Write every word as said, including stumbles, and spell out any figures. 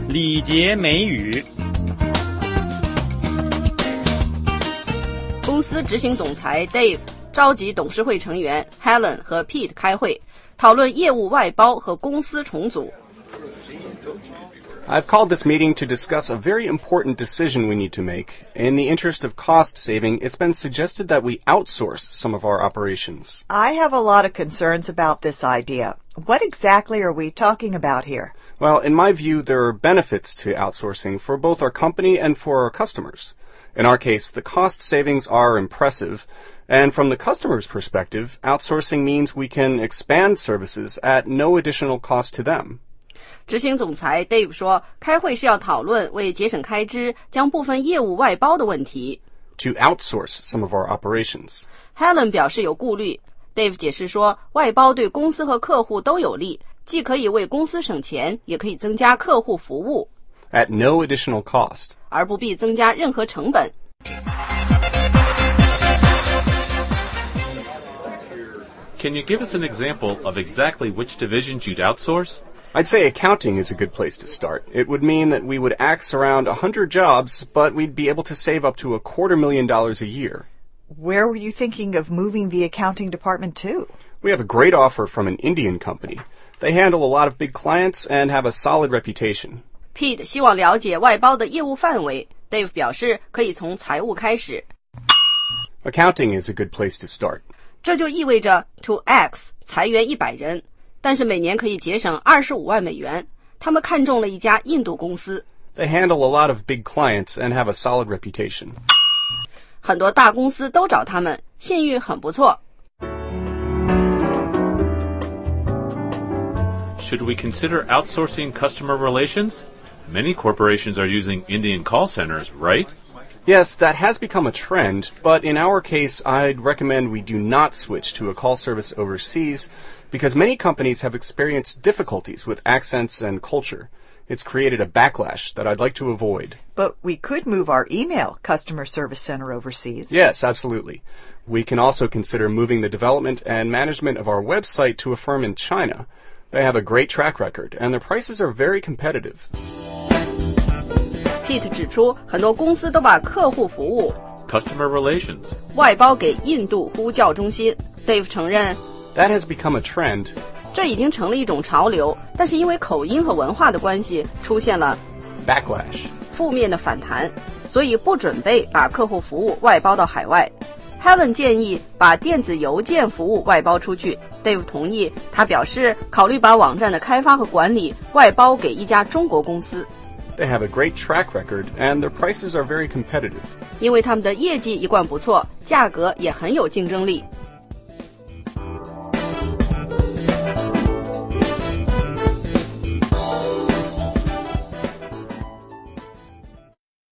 礼节美语。 公司执行总裁 Dave 召集董事会成员 Helen 和 Pete 开会，讨论业务外包和公司重组。 I've called this meeting to discuss a very important decision we need to make. In the interest of cost saving, it's been suggested that we outsource some of our operations. I have a lot of concerns about this idea. What exactly are we talking about here? Well, in my view, there are benefits to outsourcing for both our company and for our customers. In our case, the cost savings are impressive. And from the customer's perspective, outsourcing means we can expand services at no additional cost to them. 执行总裁 Dave 说，开会是要讨论为节省开支，将部分业务外包的问题。 To outsource some of our operations. Helen 表示有顾虑。Dave 解释说，外包对公司和客户都有利，既可以为公司省钱，也可以增加客户服务。 At no additional cost. 而不必增加任何成本。 Can you give us an example of exactly which divisions you'd outsource?I'd say accounting is a good place to start. It would mean that we would axe around a hundred jobs, but we'd be able to save up to a quarter million dollars a year. Where were you thinking of moving the accounting department to? We have a great offer from an Indian company. They handle a lot of big clients and have a solid reputation. Pete 希望了解外包的业务范围。Dave 表示可以从财务开始。 Accounting is a good place to start. 这就意味着 to X 裁员一百人。但是每年可以节省二十五万美元。他们看中了一家印度公司。 They handle a lot of big clients and have a solid reputation. 很多大公司都找他们，信誉很不错。 Should we consider outsourcing customer relations? Many corporations are using Indian call centers, right? Yes, that has become a trend, but in our case, I'd recommend we do not switch to a call service overseas because many companies have experienced difficulties with accents and culture. It's created a backlash that I'd like to avoid. But we could move our email customer service center overseas. Yes, absolutely. We can also consider moving the development and management of our website to a firm in China. They have a great track record, and their prices are very competitive. Pete 指出，很多公司都把客户服务 Customer relations 外包给印度呼叫中心。Dave 承认 That has become a trend. 这已经成了一种潮流，但是因为口音和文化的关系，出现了 backlash 负面的反弹，所以不准备把客户服务外包到海外。Helen 建议把电子邮件服务外包出去。Dave 同意，他表示考虑把网站的开发和管理外包给一家中国公司。 They have a great track record, and their prices are very competitive. 因为他们的业绩一贯不错，价格也很有竞争力。